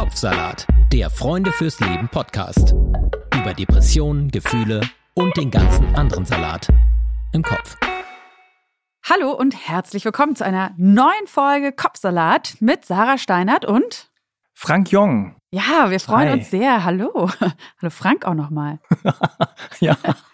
Kopfsalat, der Freunde fürs Leben Podcast. Über Depressionen, Gefühle und den ganzen anderen Salat im Kopf. Hallo und herzlich willkommen zu einer neuen Folge Kopfsalat mit Sarah Steinert und Frank Jong. Ja, wir freuen uns sehr. Hallo. Hallo Frank auch nochmal. Ja,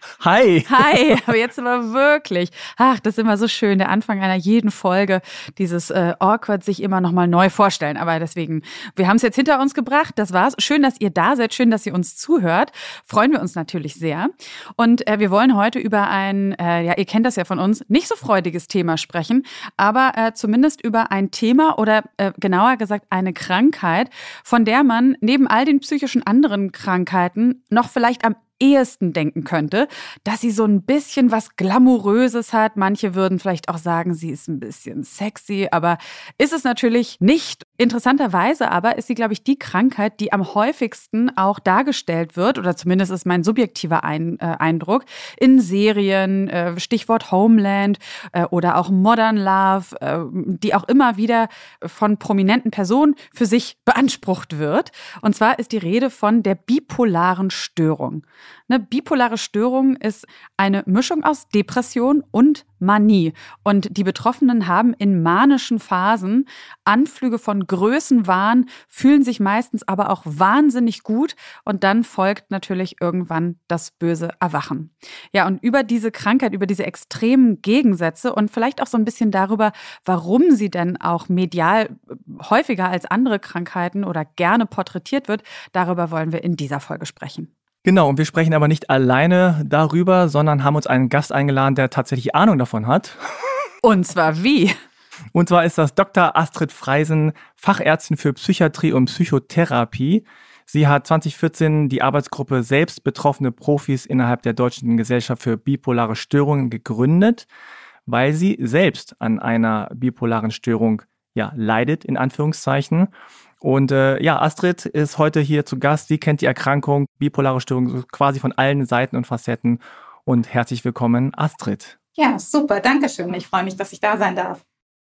hi. Hi, aber jetzt aber wirklich. Ach, das ist immer so schön, der Anfang einer jeden Folge, dieses awkward sich immer nochmal neu vorstellen. Aber deswegen, wir haben es jetzt hinter uns gebracht, das war's. Schön, dass ihr da seid, schön, dass ihr uns zuhört. Freuen wir uns natürlich sehr. Und wir wollen heute über ein, ihr kennt das ja von uns, nicht so freudiges Thema sprechen, aber zumindest über ein Thema oder genauer gesagt eine Krankheit, von der man neben all den psychischen anderen Krankheiten noch vielleicht am ehesten denken könnte, dass sie so ein bisschen was Glamouröses hat. Manche würden vielleicht auch sagen, sie ist ein bisschen sexy, aber ist es natürlich nicht. Interessanterweise aber ist sie, glaube ich, die Krankheit, die am häufigsten auch dargestellt wird, oder zumindest ist mein subjektiver Eindruck, in Serien, Stichwort Homeland oder auch Modern Love, die auch immer wieder von prominenten Personen für sich beansprucht wird. Und zwar ist die Rede von der bipolaren Störung. Eine bipolare Störung ist eine Mischung aus Depression und Manie. Und die Betroffenen haben in manischen Phasen Anflüge von Größenwahn, fühlen sich meistens aber auch wahnsinnig gut. Und dann folgt natürlich irgendwann das böse Erwachen. Ja, und über diese Krankheit, über diese extremen Gegensätze und vielleicht auch so ein bisschen darüber, warum sie denn auch medial häufiger als andere Krankheiten oder gerne porträtiert wird, darüber wollen wir in dieser Folge sprechen. Genau, und wir sprechen aber nicht alleine darüber, sondern haben uns einen Gast eingeladen, der tatsächlich Ahnung davon hat. Und zwar wie? Und zwar ist das Dr. Astrid Freisen, Fachärztin für Psychiatrie und Psychotherapie. Sie hat 2014 die Arbeitsgruppe Selbst betroffene Profis innerhalb der Deutschen Gesellschaft für bipolare Störungen gegründet, weil sie selbst an einer bipolaren Störung leidet, in Anführungszeichen. Und Astrid ist heute hier zu Gast. Sie kennt die Erkrankung, bipolare Störung quasi von allen Seiten und Facetten. Und herzlich willkommen, Astrid. Ja, super, danke schön. Ich freue mich, dass ich da sein darf.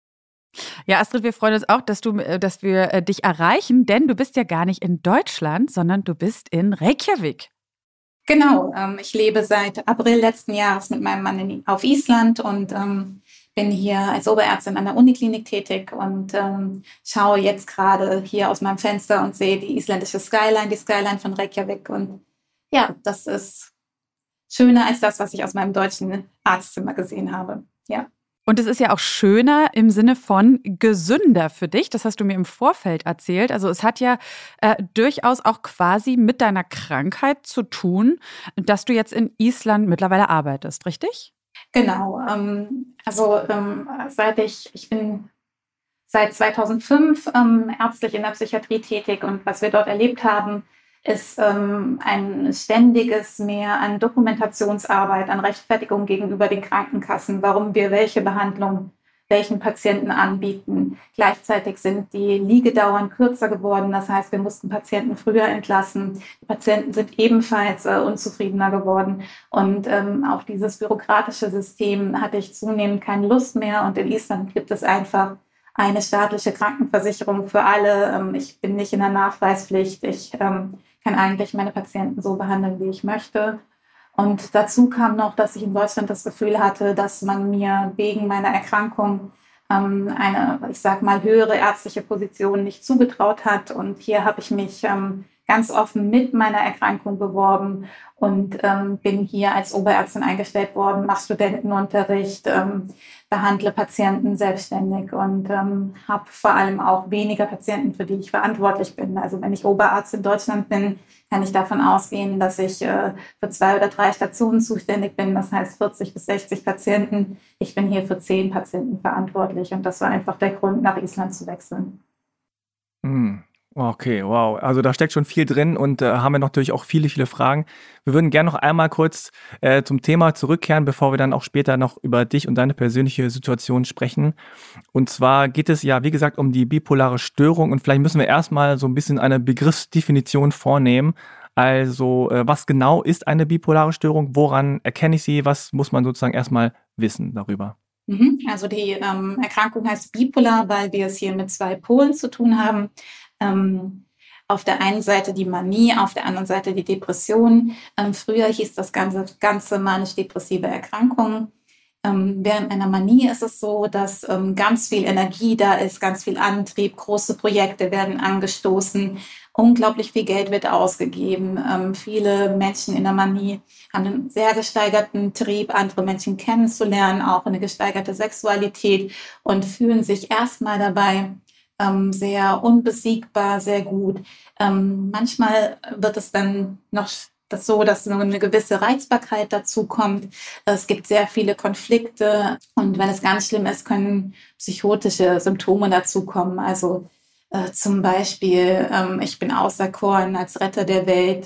Ja, Astrid, wir freuen uns auch, dass wir dich erreichen, denn du bist ja gar nicht in Deutschland, sondern du bist in Reykjavik. Genau, ich lebe seit April letzten Jahres mit meinem Mann auf Island und bin hier als Oberärztin an der Uniklinik tätig und schaue jetzt gerade hier aus meinem Fenster und sehe die isländische Skyline, die Skyline von Reykjavik. Und ja, das ist schöner als das, was ich aus meinem deutschen Arztzimmer gesehen habe. Ja. Und es ist ja auch schöner im Sinne von gesünder für dich. Das hast du mir im Vorfeld erzählt. Also es hat ja durchaus auch quasi mit deiner Krankheit zu tun, dass du jetzt in Island mittlerweile arbeitest, richtig? Genau, ich bin seit 2005 ärztlich in der Psychiatrie tätig und was wir dort erlebt haben, ist ein ständiges Mehr an Dokumentationsarbeit, an Rechtfertigung gegenüber den Krankenkassen, warum wir welche Behandlung welchen Patienten anbieten. Gleichzeitig sind die Liegedauern kürzer geworden, das heißt, wir mussten Patienten früher entlassen. Die Patienten sind ebenfalls unzufriedener geworden und auf dieses bürokratische System hatte ich zunehmend keine Lust mehr und in Island gibt es einfach eine staatliche Krankenversicherung für alle. Ich bin nicht in der Nachweispflicht, ich kann eigentlich meine Patienten so behandeln, wie ich möchte. Und dazu kam noch, dass ich in Deutschland das Gefühl hatte, dass man mir wegen meiner Erkrankung eine, ich sag mal, höhere ärztliche Position nicht zugetraut hat. Und hier habe ich mich ganz offen mit meiner Erkrankung beworben und bin hier als Oberärztin eingestellt worden, mache Studentenunterricht, behandle Patienten selbstständig und habe vor allem auch weniger Patienten, für die ich verantwortlich bin. Also wenn ich Oberarzt in Deutschland bin, kann ich davon ausgehen, dass ich für 2 oder 3 Stationen zuständig bin. Das heißt 40 bis 60 Patienten. Ich bin hier für 10 Patienten verantwortlich und das war einfach der Grund, nach Island zu wechseln. Okay, wow. Also da steckt schon viel drin und haben wir natürlich auch viele, viele Fragen. Wir würden gerne noch einmal kurz zum Thema zurückkehren, bevor wir dann auch später noch über dich und deine persönliche Situation sprechen. Und zwar geht es ja, wie gesagt, um die bipolare Störung und vielleicht müssen wir erstmal so ein bisschen eine Begriffsdefinition vornehmen. Also was genau ist eine bipolare Störung? Woran erkenne ich sie? Was muss man sozusagen erstmal wissen darüber? Also die Erkrankung heißt bipolar, weil wir es hier mit 2 Polen zu tun haben. auf der einen Seite die Manie, auf der anderen Seite die Depression. Früher hieß das Ganze manisch-depressive Erkrankung. Während einer Manie ist es so, dass ganz viel Energie da ist, ganz viel Antrieb, große Projekte werden angestoßen, unglaublich viel Geld wird ausgegeben. Viele Menschen in der Manie haben einen sehr gesteigerten Trieb, andere Menschen kennenzulernen, auch eine gesteigerte Sexualität und fühlen sich erstmal dabei sehr unbesiegbar, sehr gut. Manchmal wird es dann noch so, dass nur eine gewisse Reizbarkeit dazu kommt. Es gibt sehr viele Konflikte und wenn es ganz schlimm ist, können psychotische Symptome dazukommen. Also zum Beispiel, ich bin auserkoren als Retter der Welt,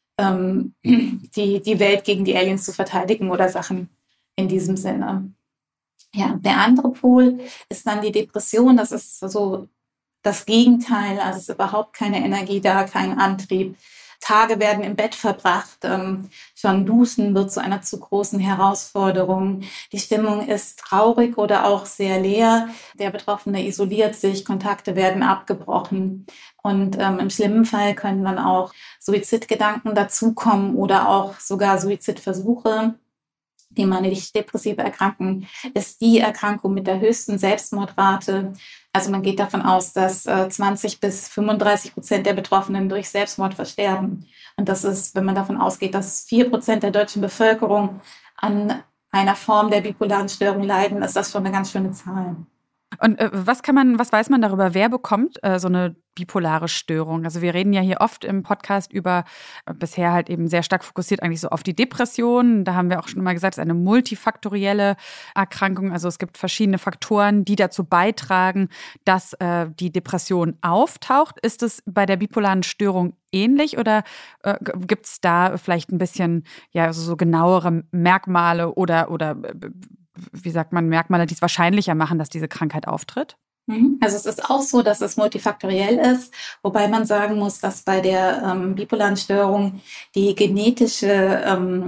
die Welt gegen die Aliens zu verteidigen oder Sachen in diesem Sinne. Ja, der andere Pol ist dann die Depression. Das ist so das Gegenteil. Also es ist überhaupt keine Energie da, kein Antrieb. Tage werden im Bett verbracht. Schon Duschen wird zu einer zu großen Herausforderung. Die Stimmung ist traurig oder auch sehr leer. Der Betroffene isoliert sich, Kontakte werden abgebrochen. Und im schlimmen Fall können dann auch Suizidgedanken dazukommen oder auch sogar Suizidversuche. Die manisch-depressive Erkrankung ist die Erkrankung mit der höchsten Selbstmordrate. Also man geht davon aus, dass 20-35% der Betroffenen durch Selbstmord versterben. Und das ist, wenn man davon ausgeht, dass 4% der deutschen Bevölkerung an einer Form der bipolaren Störung leiden, ist das schon eine ganz schöne Zahl. Und was weiß man darüber, wer bekommt so eine bipolare Störung? Also wir reden ja hier oft im Podcast über, bisher halt eben sehr stark fokussiert eigentlich so auf die Depression. Da haben wir auch schon mal gesagt, es ist eine multifaktorielle Erkrankung. Also es gibt verschiedene Faktoren, die dazu beitragen, dass die Depression auftaucht. Ist es bei der bipolaren Störung ähnlich oder gibt es da vielleicht ein bisschen so genauere Merkmale oder wie sagt man, Merkmale, die es wahrscheinlicher machen, dass diese Krankheit auftritt? Also es ist auch so, dass es multifaktoriell ist, wobei man sagen muss, dass bei der bipolaren Störung die genetische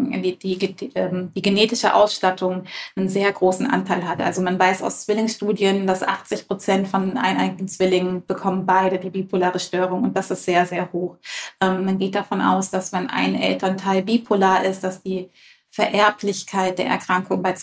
Ausstattung einen sehr großen Anteil hat. Also man weiß aus Zwillingsstudien, dass 80% von eineigigen Zwillingen bekommen beide die bipolare Störung und das ist sehr, sehr hoch. Man geht davon aus, dass wenn ein Elternteil bipolar ist, dass die Vererblichkeit der Erkrankung bei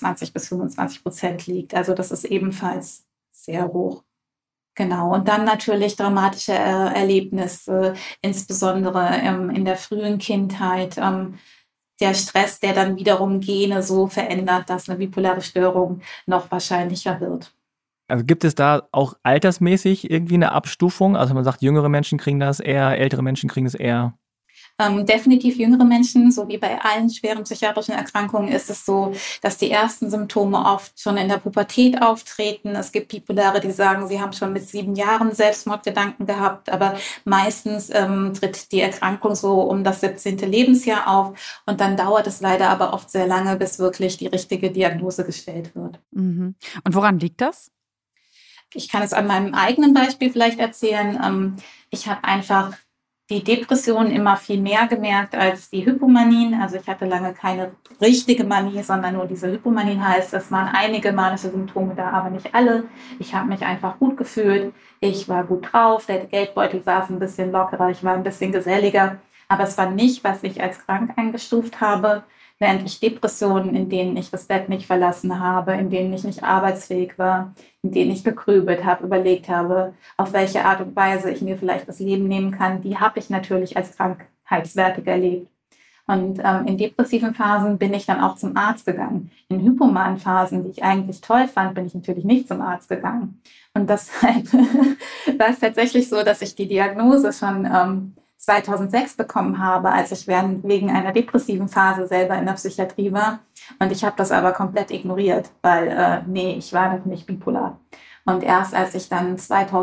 20-25% liegt. Also das ist ebenfalls sehr hoch. Genau. Und dann natürlich dramatische Erlebnisse, insbesondere in der frühen Kindheit. Der Stress, der dann wiederum Gene so verändert, dass eine bipolare Störung noch wahrscheinlicher wird. Also gibt es da auch altersmäßig irgendwie eine Abstufung? Also man sagt, jüngere Menschen kriegen das eher, ältere Menschen kriegen das eher? Definitiv jüngere Menschen, so wie bei allen schweren psychiatrischen Erkrankungen, ist es so, dass die ersten Symptome oft schon in der Pubertät auftreten. Es gibt Bipolare, die sagen, sie haben schon mit 7 Jahren Selbstmordgedanken gehabt, aber meistens tritt die Erkrankung so um das 17. Lebensjahr auf und dann dauert es leider aber oft sehr lange, bis wirklich die richtige Diagnose gestellt wird. Mhm. Und woran liegt das? Ich kann es an meinem eigenen Beispiel vielleicht erzählen. Ich habe einfach die Depression immer viel mehr gemerkt als die Hypomanien. Also ich hatte lange keine richtige Manie, sondern nur diese Hypomanien heißt, es waren einige manische Symptome da, aber nicht alle. Ich habe mich einfach gut gefühlt. Ich war gut drauf, der Geldbeutel saß ein bisschen lockerer, ich war ein bisschen geselliger. Aber es war nicht, was ich als krank eingestuft habe, während ich Depressionen, in denen ich das Bett nicht verlassen habe, in denen ich nicht arbeitsfähig war, in denen ich gegrübelt habe, überlegt habe, auf welche Art und Weise ich mir vielleicht das Leben nehmen kann, die habe ich natürlich als krankheitswertig erlebt. Und in depressiven Phasen bin ich dann auch zum Arzt gegangen. In hypomanen Phasen, die ich eigentlich toll fand, bin ich natürlich nicht zum Arzt gegangen. Und deshalb war es tatsächlich so, dass ich die Diagnose schon 2006 bekommen habe, als ich wegen einer depressiven Phase selber in der Psychiatrie war. Und ich habe das aber komplett ignoriert, weil ich war noch nicht bipolar. Und erst als ich dann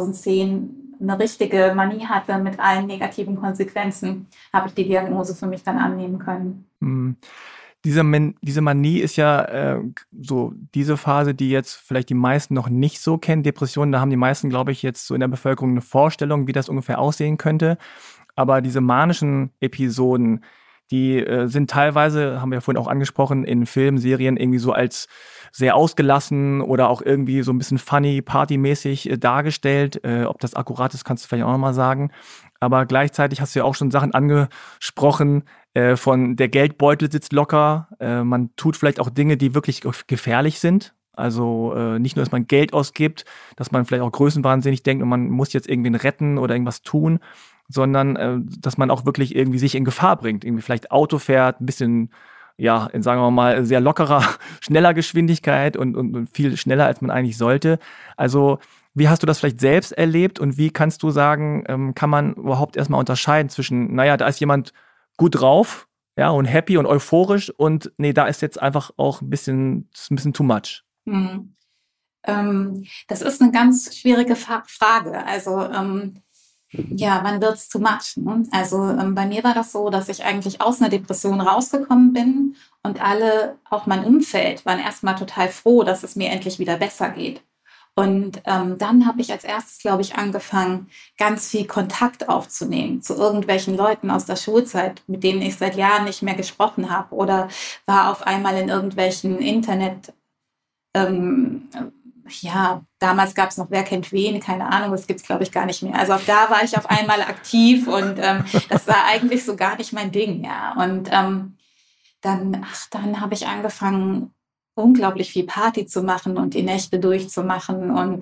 2010 eine richtige Manie hatte mit allen negativen Konsequenzen, habe ich die Diagnose für mich dann annehmen können. Diese Manie ist ja so diese Phase, die jetzt vielleicht die meisten noch nicht so kennen. Depressionen, da haben die meisten, glaube ich, jetzt so in der Bevölkerung eine Vorstellung, wie das ungefähr aussehen könnte. Aber diese manischen Episoden, die sind teilweise, haben wir ja vorhin auch angesprochen, in Filmen, Serien irgendwie so als sehr ausgelassen oder auch irgendwie so ein bisschen funny, partymäßig dargestellt. Ob das akkurat ist, kannst du vielleicht auch nochmal sagen. Aber gleichzeitig hast du ja auch schon Sachen angesprochen, von der Geldbeutel sitzt locker. Man tut vielleicht auch Dinge, die wirklich gefährlich sind. Also nicht nur, dass man Geld ausgibt, dass man vielleicht auch größenwahnsinnig denkt und man muss jetzt irgendwen retten oder irgendwas tun, sondern dass man auch wirklich irgendwie sich in Gefahr bringt. Irgendwie vielleicht Auto fährt, ein bisschen, ja, in, sagen wir mal, sehr lockerer, schneller Geschwindigkeit und viel schneller, als man eigentlich sollte. Also wie hast du das vielleicht selbst erlebt und wie kannst du sagen, kann man überhaupt erstmal unterscheiden zwischen, naja, da ist jemand gut drauf, ja, und happy und euphorisch und nee, da ist jetzt einfach auch ein bisschen too much. Das ist eine ganz schwierige Frage. Also ja, wann wird's too much? Ne? Also bei mir war das so, dass ich eigentlich aus einer Depression rausgekommen bin und alle, auch mein Umfeld, waren erstmal total froh, dass es mir endlich wieder besser geht. Und dann habe ich als erstes, glaube ich, angefangen, ganz viel Kontakt aufzunehmen zu irgendwelchen Leuten aus der Schulzeit, mit denen ich seit Jahren nicht mehr gesprochen habe, oder war auf einmal in irgendwelchen Internet ja, damals gab es noch Wer kennt wen, keine Ahnung, das gibt es, glaube ich, gar nicht mehr. Also auch da war ich auf einmal aktiv und das war eigentlich so gar nicht mein Ding, ja. Und dann habe ich angefangen, unglaublich viel Party zu machen und die Nächte durchzumachen und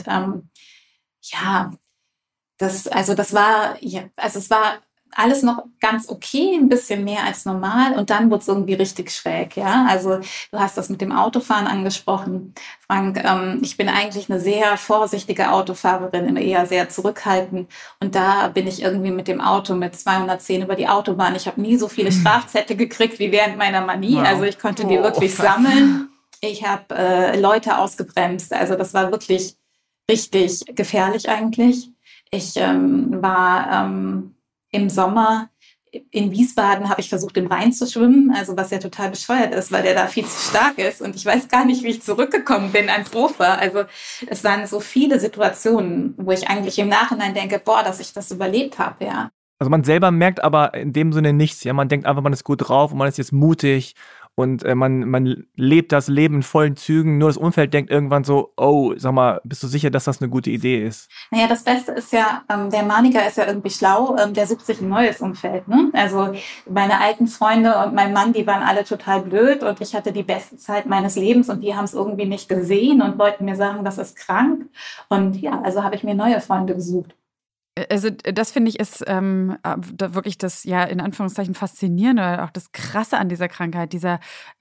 ja, es war alles noch ganz okay, ein bisschen mehr als normal und dann wurde es irgendwie richtig schräg, ja. Also du hast das mit dem Autofahren angesprochen, Frank. Ich bin eigentlich eine sehr vorsichtige Autofahrerin, immer eher sehr zurückhaltend und da bin ich irgendwie mit dem Auto mit 210 über die Autobahn. Ich habe nie so viele Strafzettel gekriegt wie während meiner Manie, also ich konnte die wirklich sammeln. Ich habe Leute ausgebremst, also das war wirklich richtig gefährlich eigentlich. Ich war im Sommer in Wiesbaden, habe ich versucht, im Rhein zu schwimmen, also was ja total bescheuert ist, weil der da viel zu stark ist. Und ich weiß gar nicht, wie ich zurückgekommen bin ans Ufer. Also es waren so viele Situationen, wo ich eigentlich im Nachhinein denke, boah, dass ich das überlebt habe, ja. Also man selber merkt aber in dem Sinne nichts. Ja, man denkt einfach, man ist gut drauf und man ist jetzt mutig und man lebt das Leben in vollen Zügen. Nur das Umfeld denkt irgendwann so, oh, sag mal, bist du sicher, dass das eine gute Idee ist? Naja, das Beste ist ja, der Maniker ist ja irgendwie schlau, der sucht sich ein neues Umfeld. Ne? Also meine alten Freunde und mein Mann, die waren alle total blöd und ich hatte die beste Zeit meines Lebens und die haben es irgendwie nicht gesehen und wollten mir sagen, das ist krank. Und ja, also habe ich mir neue Freunde gesucht. Also das finde ich ist wirklich das, ja, in Anführungszeichen Faszinierende, auch das Krasse an dieser Krankheit, dieser,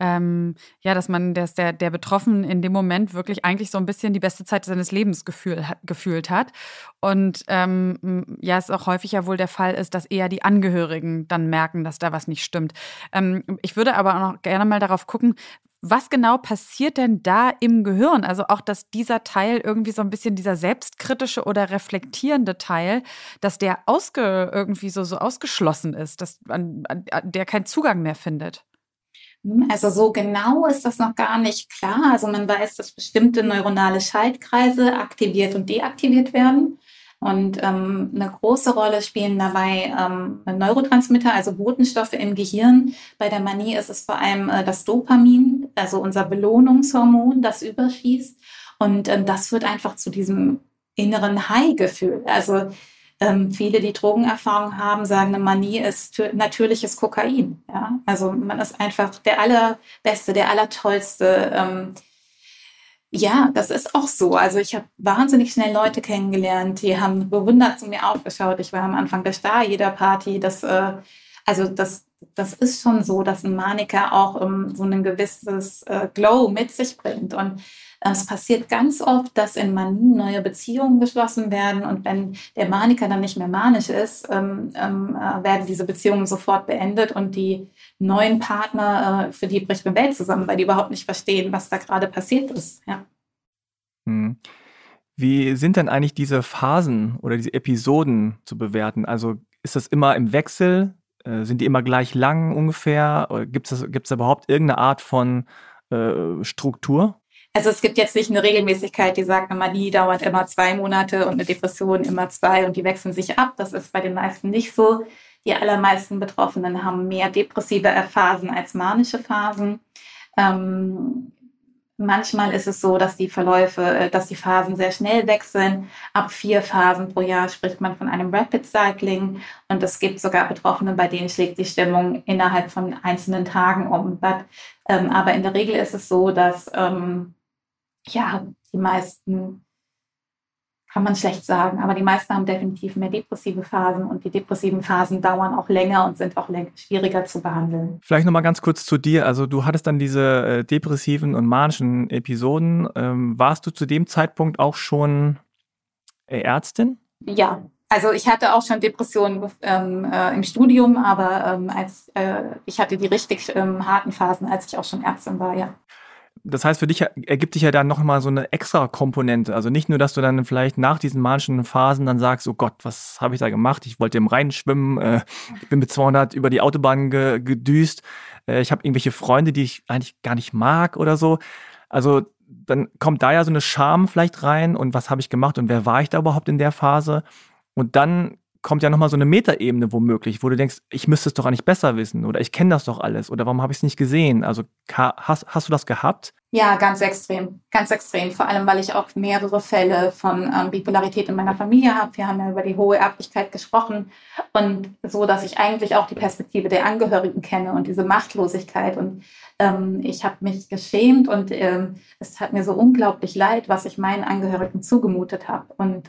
dass der Betroffene in dem Moment wirklich eigentlich so ein bisschen die beste Zeit seines Lebens gefühlt hat. Und es auch häufig ja wohl der Fall ist, dass eher die Angehörigen dann merken, dass da was nicht stimmt. Ich würde aber auch noch gerne mal darauf gucken, was genau passiert denn da im Gehirn? Also auch, dass dieser Teil irgendwie so ein bisschen dieser selbstkritische oder reflektierende Teil, dass der irgendwie so ausgeschlossen ist, dass der keinen Zugang mehr findet. Also so genau ist das noch gar nicht klar. Also man weiß, dass bestimmte neuronale Schaltkreise aktiviert und deaktiviert werden. Und eine große Rolle spielen dabei Neurotransmitter, also Botenstoffe im Gehirn. Bei der Manie ist es vor allem das Dopamin, also unser Belohnungshormon, das überschießt. Und das führt einfach zu diesem inneren High-Gefühl. Also viele, die Drogenerfahrung haben, sagen, eine Manie ist natürliches Kokain. Ja? Also man ist einfach der Allerbeste, der Allertollste. Ja, das ist auch so. Also ich habe wahnsinnig schnell Leute kennengelernt, die haben bewundert zu mir aufgeschaut. Ich war am Anfang der Star jeder Party. Das ist schon so, dass ein Maniker auch so ein gewisses Glow mit sich bringt. Und es passiert ganz oft, dass in Manien neue Beziehungen geschlossen werden. Und wenn der Maniker dann nicht mehr manisch ist, werden diese Beziehungen sofort beendet und die neuen Partner, für die bricht eine Welt zusammen, weil die überhaupt nicht verstehen, was da gerade passiert ist. Ja. Wie sind denn eigentlich diese Phasen oder diese Episoden zu bewerten? Also ist das immer im Wechsel? Sind die immer gleich lang ungefähr? Oder gibt's da überhaupt irgendeine Art von Struktur? Also es gibt jetzt nicht eine Regelmäßigkeit, die sagt, eine Manie dauert immer 2 Monate und eine Depression immer 2 und die wechseln sich ab. Das ist bei den meisten nicht so. Die allermeisten Betroffenen haben mehr depressive Phasen als manische Phasen. Manchmal ist es so, dass die Phasen sehr schnell wechseln. Ab 4 Phasen pro Jahr spricht man von einem Rapid Cycling. Und es gibt sogar Betroffene, bei denen schlägt die Stimmung innerhalb von einzelnen Tagen um. Aber in der Regel ist es so, dass die meisten, kann man schlecht sagen, aber die meisten haben definitiv mehr depressive Phasen und die depressiven Phasen dauern auch länger und sind auch schwieriger zu behandeln. Vielleicht nochmal ganz kurz zu dir. Also du hattest dann diese depressiven und manischen Episoden. Warst du zu dem Zeitpunkt auch schon Ärztin? Ja, also ich hatte auch schon Depressionen im Studium, aber ich hatte die richtig harten Phasen, als ich auch schon Ärztin war, ja. Das heißt, für dich ergibt sich ja dann nochmal so eine extra Komponente. Also nicht nur, dass du dann vielleicht nach diesen manischen Phasen dann sagst, oh Gott, was habe ich da gemacht? Ich wollte im Rhein schwimmen, ich bin mit 200 über die Autobahn gedüst, ich habe irgendwelche Freunde, die ich eigentlich gar nicht mag oder so. Also dann kommt da ja so eine Scham vielleicht rein und was habe ich gemacht und wer war ich da überhaupt in der Phase? Und dann kommt ja nochmal so eine Metaebene womöglich, wo du denkst, ich müsste es doch eigentlich besser wissen oder ich kenne das doch alles oder warum habe ich es nicht gesehen? Also hast du das gehabt? Ja, ganz extrem, ganz extrem. Vor allem, weil ich auch mehrere Fälle von Bipolarität in meiner Familie habe. Wir haben ja über die hohe Erblichkeit gesprochen und so, dass ich eigentlich auch die Perspektive der Angehörigen kenne und diese Machtlosigkeit. Und ich habe mich geschämt und es hat mir so unglaublich leid, was ich meinen Angehörigen zugemutet habe. Und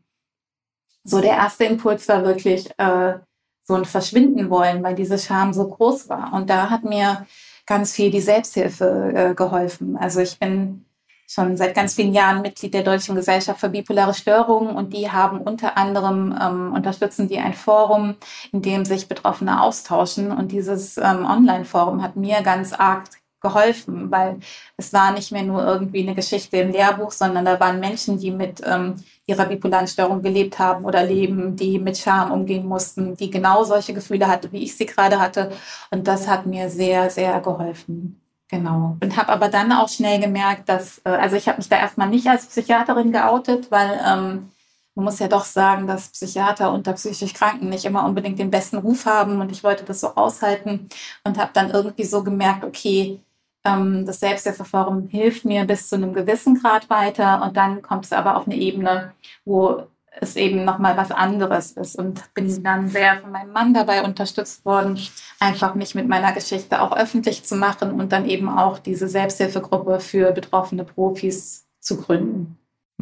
so der erste Impuls war wirklich so ein Verschwinden wollen, weil diese Scham so groß war. Und da hat mir ganz viel die Selbsthilfe geholfen. Also ich bin schon seit ganz vielen Jahren Mitglied der Deutschen Gesellschaft für bipolare Störungen und die haben unter anderem, unterstützen die ein Forum, in dem sich Betroffene austauschen. Und dieses Online-Forum hat mir ganz arg geholfen, weil es war nicht mehr nur irgendwie eine Geschichte im Lehrbuch, sondern da waren Menschen, die mit ihrer bipolaren Störung gelebt haben oder leben, die mit Scham umgehen mussten, die genau solche Gefühle hatte, wie ich sie gerade hatte. Und das hat mir sehr, sehr geholfen. Genau. Und habe aber dann auch schnell gemerkt, dass, ich habe mich da erstmal nicht als Psychiaterin geoutet, weil man muss ja doch sagen, dass Psychiater unter psychisch Kranken nicht immer unbedingt den besten Ruf haben und ich wollte das so aushalten und habe dann irgendwie so gemerkt, okay, das Selbsthilfeforum hilft mir bis zu einem gewissen Grad weiter und dann kommt es aber auf eine Ebene, wo es eben nochmal was anderes ist und bin dann sehr von meinem Mann dabei unterstützt worden, einfach mich mit meiner Geschichte auch öffentlich zu machen und dann eben auch diese Selbsthilfegruppe für betroffene Profis zu gründen.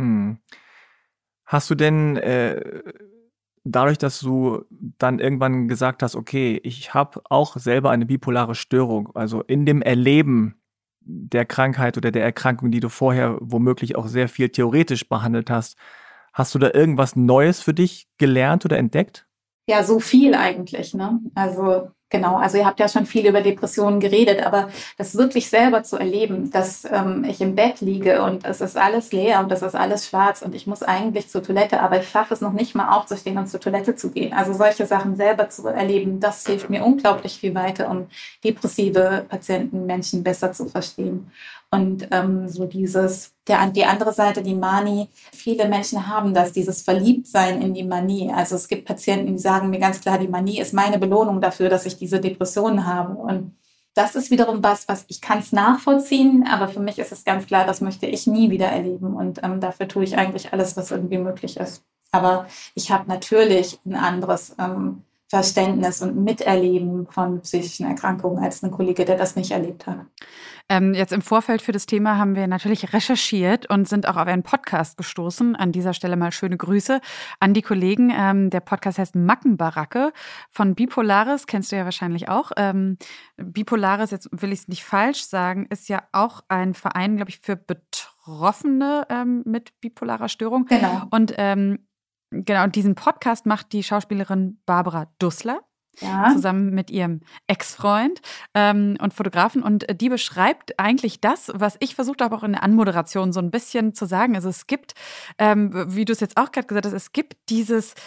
Hast du denn dadurch, dass du dann irgendwann gesagt hast, okay, ich habe auch selber eine bipolare Störung, also in dem Erleben der Krankheit oder der Erkrankung, die du vorher womöglich auch sehr viel theoretisch behandelt hast, hast du da irgendwas Neues für dich gelernt oder entdeckt? Ja, so viel eigentlich, ne? Also genau, also ihr habt ja schon viel über Depressionen geredet, aber das wirklich selber zu erleben, dass ich im Bett liege und es ist alles leer und es ist alles schwarz und ich muss eigentlich zur Toilette, aber ich schaffe es noch nicht mal aufzustehen und zur Toilette zu gehen. Also solche Sachen selber zu erleben, das hilft mir unglaublich viel weiter, um depressive Patienten, Menschen besser zu verstehen. Und so die andere Seite, die Manie, viele Menschen haben das, dieses Verliebtsein in die Manie. Also es gibt Patienten, die sagen mir ganz klar, die Manie ist meine Belohnung dafür, dass ich diese Depressionen habe. Und das ist wiederum was ich kann es nachvollziehen, aber für mich ist es ganz klar, das möchte ich nie wieder erleben. Und dafür tue ich eigentlich alles, was irgendwie möglich ist. Aber ich habe natürlich ein anderes Verständnis und Miterleben von psychischen Erkrankungen als ein Kollege, der das nicht erlebt hat. Jetzt im Vorfeld für das Thema haben wir natürlich recherchiert und sind auch auf einen Podcast gestoßen. An dieser Stelle mal schöne Grüße an die Kollegen. Der Podcast heißt Mackenbaracke von Bipolaris, kennst du ja wahrscheinlich auch. Bipolaris, jetzt will ich es nicht falsch sagen, ist ja auch ein Verein, glaube ich, für Betroffene mit bipolarer Störung. Genau. Und genau, diesen Podcast macht die Schauspielerin Barbara Dussler. Ja. Zusammen mit ihrem Ex-Freund und Fotografen. Und die beschreibt eigentlich das, was ich versucht habe, auch in der Anmoderation so ein bisschen zu sagen. Also es gibt, wie du es jetzt auch gerade gesagt hast, es gibt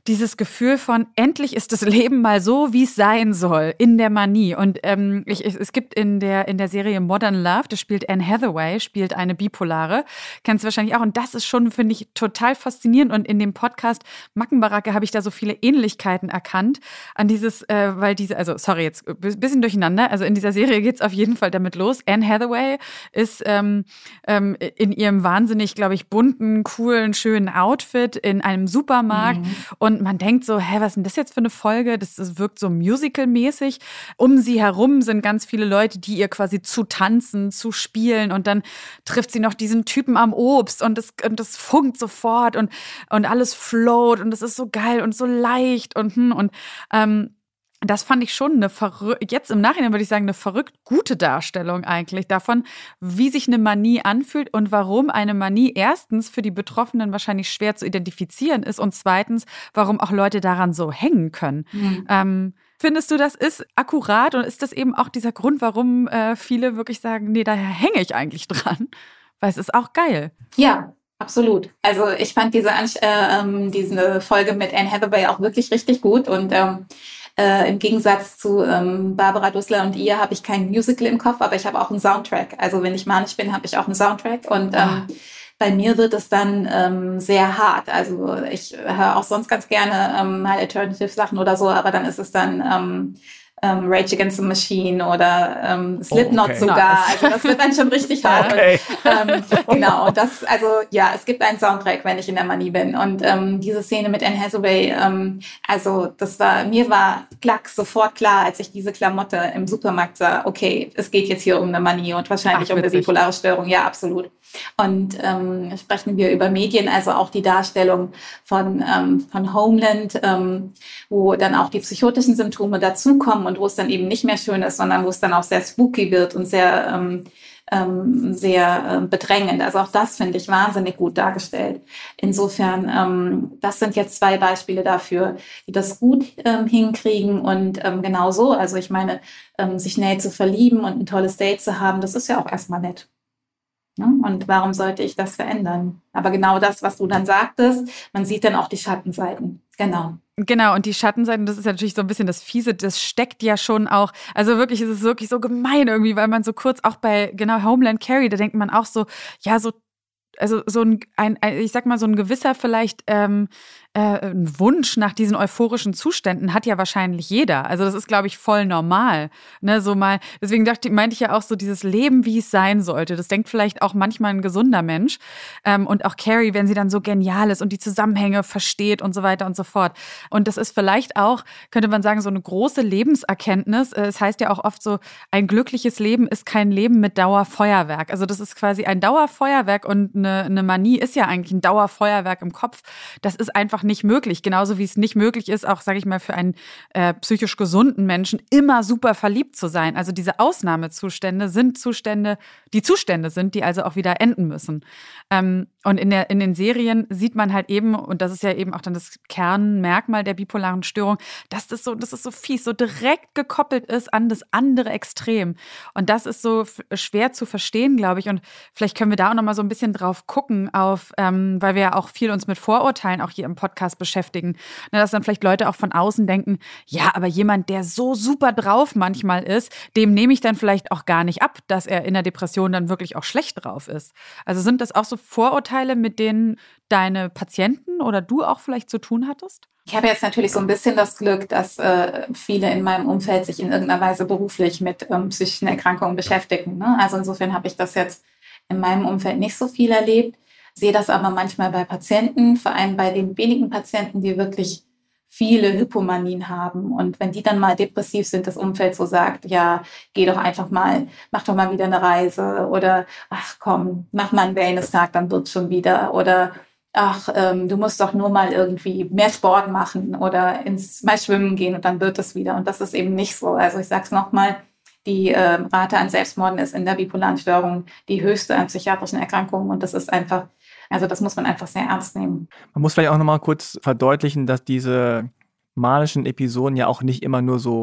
dieses Gefühl von, endlich ist das Leben mal so, wie es sein soll, in der Manie. Und es gibt in der Serie Modern Love, da spielt Anne Hathaway, spielt eine Bipolare, kennst du wahrscheinlich auch. Und das ist schon, finde ich, total faszinierend. Und in dem Podcast Mackenbaracke habe ich da so viele Ähnlichkeiten erkannt an dieses, jetzt ein bisschen durcheinander. Also in dieser Serie geht es auf jeden Fall damit los. Anne Hathaway ist in ihrem wahnsinnig, glaube ich, bunten, coolen, schönen Outfit in einem Supermarkt. Und man denkt so, was ist denn das jetzt für eine Folge? Das wirkt so musical-mäßig. Um sie herum sind ganz viele Leute, die ihr quasi zu tanzen, zu spielen. Und dann trifft sie noch diesen Typen am Obst und das funkt sofort und alles float und es ist so geil und so leicht und das fand ich schon jetzt im Nachhinein würde ich sagen, eine verrückt gute Darstellung eigentlich davon, wie sich eine Manie anfühlt und warum eine Manie erstens für die Betroffenen wahrscheinlich schwer zu identifizieren ist und zweitens, warum auch Leute daran so hängen können. Findest du, das ist akkurat und ist das eben auch dieser Grund, warum viele wirklich sagen, nee, daher hänge ich eigentlich dran? Weil es ist auch geil. Ja, absolut. Also ich fand diese Folge mit Anne Hathaway auch wirklich richtig gut und im Gegensatz zu Barbara Dussler und ihr habe ich kein Musical im Kopf, aber ich habe auch einen Soundtrack. Also wenn ich manisch bin, habe ich auch einen Soundtrack und bei mir wird es dann sehr hart. Also ich höre auch sonst ganz gerne mal Alternative-Sachen oder so, aber dann ist es dann Rage Against the Machine oder Slipknot sogar. Also das wird dann schon richtig hart. Okay. Genau. Und es gibt einen Soundtrack, wenn ich in der Manie bin. Und diese Szene mit Anne Hathaway, mir war sofort klar, als ich diese Klamotte im Supermarkt sah, okay, es geht jetzt hier um eine Manie und wahrscheinlich um eine bipolare Störung. Ja, absolut. Und sprechen wir über Medien, also auch die Darstellung von Homeland, wo dann auch die psychotischen Symptome dazukommen und wo es dann eben nicht mehr schön ist, sondern wo es dann auch sehr spooky wird und sehr bedrängend. Also auch das finde ich wahnsinnig gut dargestellt. Insofern, das sind jetzt 2 Beispiele dafür, die das gut hinkriegen und genau so. Also ich meine, sich schnell zu verlieben und ein tolles Date zu haben, das ist ja auch erstmal nett. Und warum sollte ich das verändern? Aber genau das, was du dann sagtest, man sieht dann auch die Schattenseiten. Genau, und die Schattenseiten, das ist ja natürlich so ein bisschen das Fiese, das steckt ja schon auch, also wirklich, es ist wirklich so gemein irgendwie, weil man so kurz auch bei, Homeland Carrie, da denkt man auch so, ja, so, also so ich sag mal, so ein gewisser vielleicht ein Wunsch nach diesen euphorischen Zuständen hat ja wahrscheinlich jeder. Also das ist, glaube ich, voll normal. Ne, so mal, deswegen meinte ich ja auch so, dieses Leben, wie es sein sollte. Das denkt vielleicht auch manchmal ein gesunder Mensch. Und auch Carrie, wenn sie dann so genial ist und die Zusammenhänge versteht und so weiter und so fort. Und das ist vielleicht auch, könnte man sagen, so eine große Lebenserkenntnis. Es heißt ja auch oft so, ein glückliches Leben ist kein Leben mit Dauerfeuerwerk. Also das ist quasi ein Dauerfeuerwerk und eine Manie ist ja eigentlich ein Dauerfeuerwerk im Kopf. Das ist einfach nicht möglich. Genauso wie es nicht möglich ist, auch, sage ich mal, für einen psychisch gesunden Menschen immer super verliebt zu sein. Also diese Ausnahmezustände sind Zustände, die also auch wieder enden müssen. Und in den Serien sieht man halt eben, und das ist ja eben auch dann das Kernmerkmal der bipolaren Störung, dass das ist so fies, so direkt gekoppelt ist an das andere Extrem. Und das ist so schwer zu verstehen, glaube ich. Und vielleicht können wir da auch noch mal so ein bisschen drauf gucken, weil wir ja auch viel uns mit Vorurteilen auch hier im Podcast beschäftigen. Dass dann vielleicht Leute auch von außen denken, ja, aber jemand, der so super drauf manchmal ist, dem nehme ich dann vielleicht auch gar nicht ab, dass er in der Depression dann wirklich auch schlecht drauf ist. Also sind das auch so Vorurteile, mit denen deine Patienten oder du auch vielleicht zu tun hattest? Ich habe jetzt natürlich so ein bisschen das Glück, dass viele in meinem Umfeld sich in irgendeiner Weise beruflich mit psychischen Erkrankungen beschäftigen. Ne? Also insofern habe ich das jetzt in meinem Umfeld nicht so viel erlebt. Sehe das aber manchmal bei Patienten, vor allem bei den wenigen Patienten, die wirklich viele Hypomanien haben. Und wenn die dann mal depressiv sind, das Umfeld so sagt, ja, geh doch einfach mal, mach doch mal wieder eine Reise oder ach komm, mach mal einen Wellness-Tag, dann wird's schon wieder. Oder ach, du musst doch nur mal irgendwie mehr Sport machen oder mal schwimmen gehen und dann wird es wieder. Und das ist eben nicht so. Also ich sage es nochmal, die Rate an Selbstmorden ist in der bipolaren Störung die höchste an psychiatrischen Erkrankungen und das ist einfach, also das muss man einfach sehr ernst nehmen. Man muss vielleicht auch nochmal kurz verdeutlichen, dass diese manischen Episoden ja auch nicht immer nur so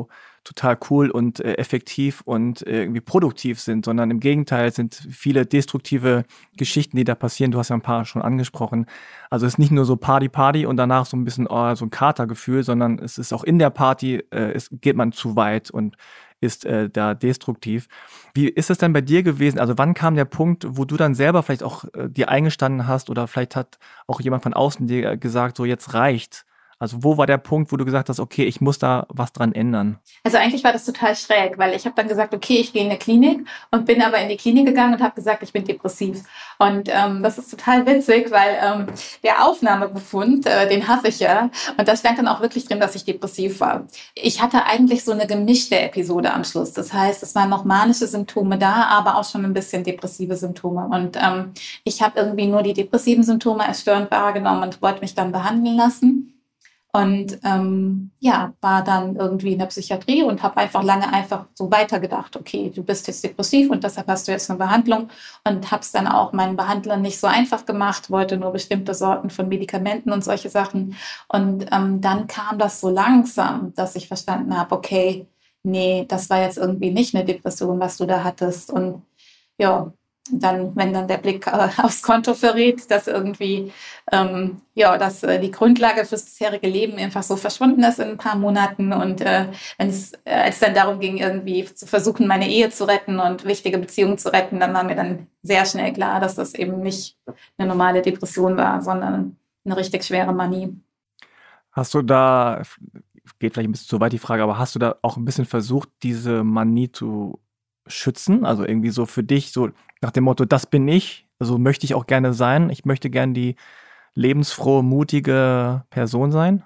total cool und effektiv und irgendwie produktiv sind, sondern im Gegenteil sind viele destruktive Geschichten, die da passieren. Du hast ja ein paar schon angesprochen. Also es ist nicht nur so Party und danach so ein bisschen so ein Katergefühl, sondern es ist auch in der Party, geht man zu weit und ist da destruktiv. Wie ist es denn bei dir gewesen? Also wann kam der Punkt, wo du dann selber vielleicht auch dir eingestanden hast oder vielleicht hat auch jemand von außen dir gesagt, so jetzt reicht? Also wo war der Punkt, wo du gesagt hast, okay, ich muss da was dran ändern? Also eigentlich war das total schräg, weil ich habe dann gesagt, okay, ich gehe in eine Klinik und bin aber in die Klinik gegangen und habe gesagt, ich bin depressiv. Und das ist total witzig, weil der Aufnahmebefund, den habe ich ja. Und da stand dann auch wirklich drin, dass ich depressiv war. Ich hatte eigentlich so eine gemischte Episode am Schluss. Das heißt, es waren noch manische Symptome da, aber auch schon ein bisschen depressive Symptome. Und ich habe irgendwie nur die depressiven Symptome als störend wahrgenommen und wollte mich dann behandeln lassen. Und war dann irgendwie in der Psychiatrie und habe einfach so weitergedacht, okay, du bist jetzt depressiv und deshalb hast du jetzt eine Behandlung, und habe es dann auch meinen Behandlern nicht so einfach gemacht, wollte nur bestimmte Sorten von Medikamenten und solche Sachen. Und dann kam das so langsam, dass ich verstanden habe, okay, nee, das war jetzt irgendwie nicht eine Depression, was du da hattest. Und ja, dann, wenn dann der Blick aufs Konto verrät, dass irgendwie dass die Grundlage fürs bisherige Leben einfach so verschwunden ist in ein paar Monaten, und als es dann darum ging, irgendwie zu versuchen, meine Ehe zu retten und wichtige Beziehungen zu retten, dann war mir dann sehr schnell klar, dass das eben nicht eine normale Depression war, sondern eine richtig schwere Manie. Hast du da, geht vielleicht ein bisschen zu weit die Frage, aber hast du da auch ein bisschen versucht, diese Manie zu schützen? Also irgendwie so für dich, so nach dem Motto, das bin ich, so möchte ich auch gerne sein. Ich möchte gerne die lebensfrohe, mutige Person sein.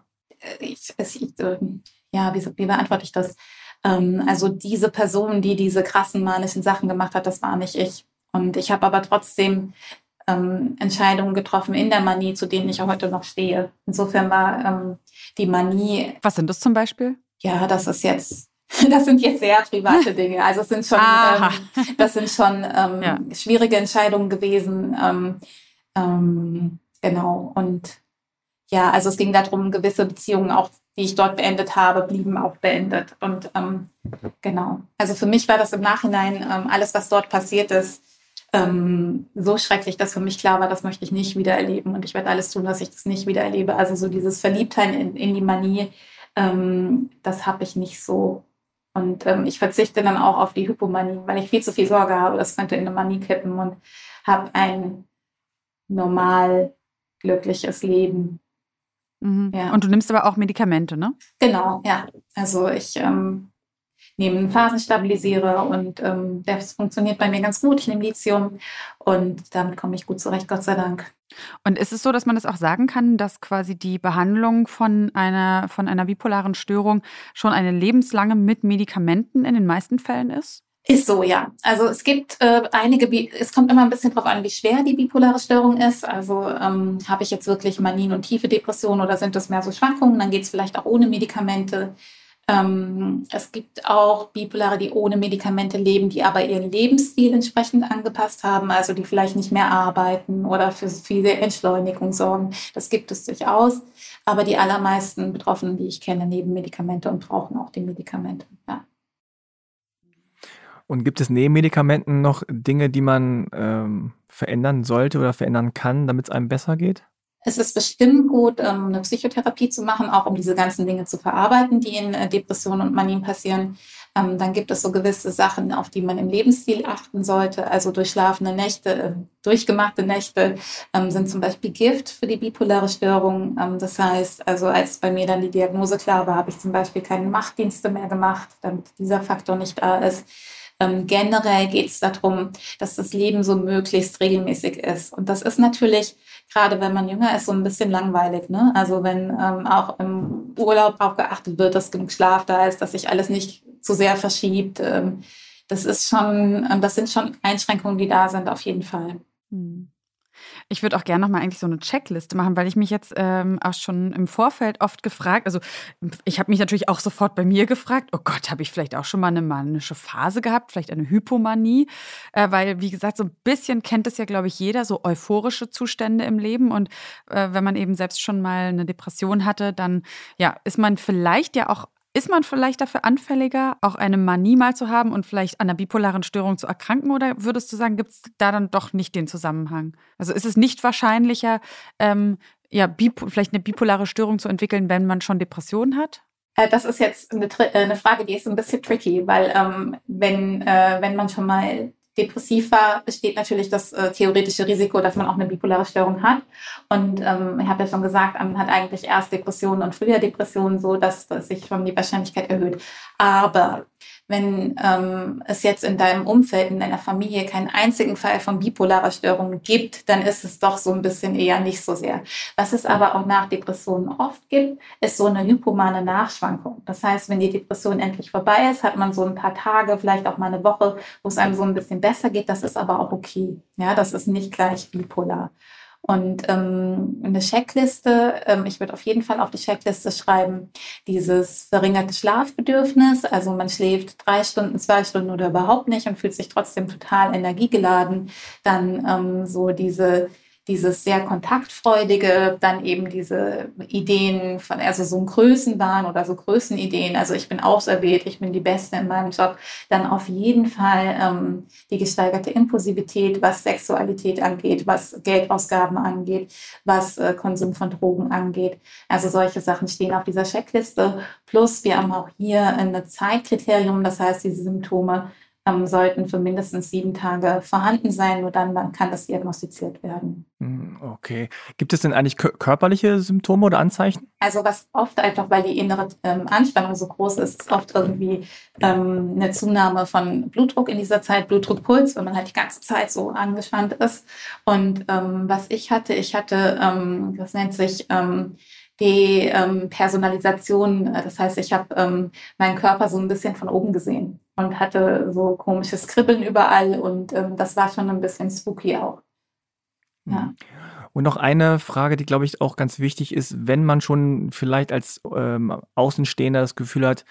Wie beantworte ich das? Also diese Person, die diese krassen manischen Sachen gemacht hat, das war nicht ich. Und ich habe aber trotzdem Entscheidungen getroffen in der Manie, zu denen ich auch heute noch stehe. Insofern war die Manie... Was sind das zum Beispiel? Ja, das sind jetzt sehr private Dinge. Also es sind schon, schwierige Entscheidungen gewesen. Genau. Und ja, also es ging darum, gewisse Beziehungen, auch die ich dort beendet habe, blieben auch beendet. Und genau. Also für mich war das im Nachhinein alles, was dort passiert ist, so schrecklich, dass für mich klar war, das möchte ich nicht wieder erleben. Und ich werde alles tun, dass ich das nicht wieder erlebe. Also so dieses Verliebtheit in die Manie, das habe ich nicht so. Und ich verzichte dann auch auf die Hypomanie, weil ich viel zu viel Sorge habe, das könnte in eine Manie kippen, und habe ein normal glückliches Leben. Mhm. Ja. Und du nimmst aber auch Medikamente, ne? Genau, ja. Also ich nehme einen Phasenstabilisierer und das funktioniert bei mir ganz gut. Ich nehme Lithium und damit komme ich gut zurecht, Gott sei Dank. Und ist es so, dass man das auch sagen kann, dass quasi die Behandlung von einer bipolaren Störung schon eine lebenslange mit Medikamenten in den meisten Fällen ist? Ist so, ja. Also es gibt es kommt immer ein bisschen drauf an, wie schwer die bipolare Störung ist. Also habe ich jetzt wirklich Manien und tiefe Depressionen oder sind das mehr so Schwankungen? Dann geht es vielleicht auch ohne Medikamente. Es gibt auch Bipolare, die ohne Medikamente leben, die aber ihren Lebensstil entsprechend angepasst haben, also die vielleicht nicht mehr arbeiten oder für viele Entschleunigung sorgen. Das gibt es durchaus. Aber die allermeisten Betroffenen, die ich kenne, nehmen Medikamente und brauchen auch die Medikamente. Ja. Und gibt es neben Medikamenten noch Dinge, die man verändern sollte oder verändern kann, damit es einem besser geht? Es ist bestimmt gut, eine Psychotherapie zu machen, auch um diese ganzen Dinge zu verarbeiten, die in Depressionen und Manien passieren. Dann gibt es so gewisse Sachen, auf die man im Lebensstil achten sollte. Also durchschlafene Nächte, durchgemachte Nächte sind zum Beispiel Gift für die bipolare Störung. Das heißt, also als bei mir dann die Diagnose klar war, habe ich zum Beispiel keine Nachtdienste mehr gemacht, damit dieser Faktor nicht da ist. Generell geht es darum, dass das Leben so möglichst regelmäßig ist. Und das ist natürlich, gerade wenn man jünger ist, so ein bisschen langweilig, ne? Also wenn auch im Urlaub darauf geachtet wird, dass genug Schlaf da ist, dass sich alles nicht zu sehr verschiebt. Das sind schon Einschränkungen, die da sind, auf jeden Fall. Ich würde auch gerne nochmal eigentlich so eine Checkliste machen, weil ich mich jetzt auch schon im Vorfeld oft gefragt, also ich habe mich natürlich auch sofort bei mir gefragt, oh Gott, habe ich vielleicht auch schon mal eine manische Phase gehabt, vielleicht eine Hypomanie, weil wie gesagt, so ein bisschen kennt es ja, glaube ich, jeder, so euphorische Zustände im Leben, und wenn man eben selbst schon mal eine Depression hatte, dann ja, ist man vielleicht ja auch Ist man vielleicht dafür anfälliger, auch eine Manie mal zu haben und vielleicht an einer bipolaren Störung zu erkranken? Oder würdest du sagen, gibt es da dann doch nicht den Zusammenhang? Also ist es nicht wahrscheinlicher, vielleicht eine bipolare Störung zu entwickeln, wenn man schon Depressionen hat? Das ist jetzt eine Frage, die ist ein bisschen tricky, weil wenn man schon mal depressiv war, besteht natürlich das theoretische Risiko, dass man auch eine bipolare Störung hat. Und ich habe ja schon gesagt, man hat eigentlich erst Depressionen und früher Depressionen, so dass sich schon die Wahrscheinlichkeit erhöht. Aber wenn es jetzt in deinem Umfeld, in deiner Familie keinen einzigen Fall von bipolarer Störung gibt, dann ist es doch so ein bisschen eher nicht so sehr. Was es aber auch nach Depressionen oft gibt, ist so eine hypomane Nachschwankung. Das heißt, wenn die Depression endlich vorbei ist, hat man so ein paar Tage, vielleicht auch mal eine Woche, wo es einem so ein bisschen besser geht. Das ist aber auch okay. Ja, das ist nicht gleich bipolar. Und eine Checkliste, ich würde auf jeden Fall auf die Checkliste schreiben, dieses verringerte Schlafbedürfnis, also man schläft 3 Stunden, 2 Stunden oder überhaupt nicht und fühlt sich trotzdem total energiegeladen, dann dieses sehr kontaktfreudige, dann eben diese Ideen von, also so ein Größenwahn oder so Größenideen, also ich bin auserwählt, ich bin die Beste in meinem Job, dann auf jeden Fall die gesteigerte Impulsivität, was Sexualität angeht, was Geldausgaben angeht, was Konsum von Drogen angeht. Also solche Sachen stehen auf dieser Checkliste. Plus wir haben auch hier ein Zeitkriterium, das heißt, diese Symptome sollten für mindestens 7 Tage vorhanden sein, nur dann kann das diagnostiziert werden. Okay. Gibt es denn eigentlich körperliche Symptome oder Anzeichen? Also was oft einfach, weil die innere Anspannung so groß ist, ist oft irgendwie eine Zunahme von Blutdruck in dieser Zeit, Blutdruck, Puls, wenn man halt die ganze Zeit so angespannt ist. Und was ich hatte, das nennt sich die Personalisation, das heißt, ich habe meinen Körper so ein bisschen von oben gesehen und hatte so komisches Kribbeln überall und das war schon ein bisschen spooky auch. Ja. Und noch eine Frage, die, glaube ich, auch ganz wichtig ist, wenn man schon vielleicht als Außenstehender das Gefühl hat,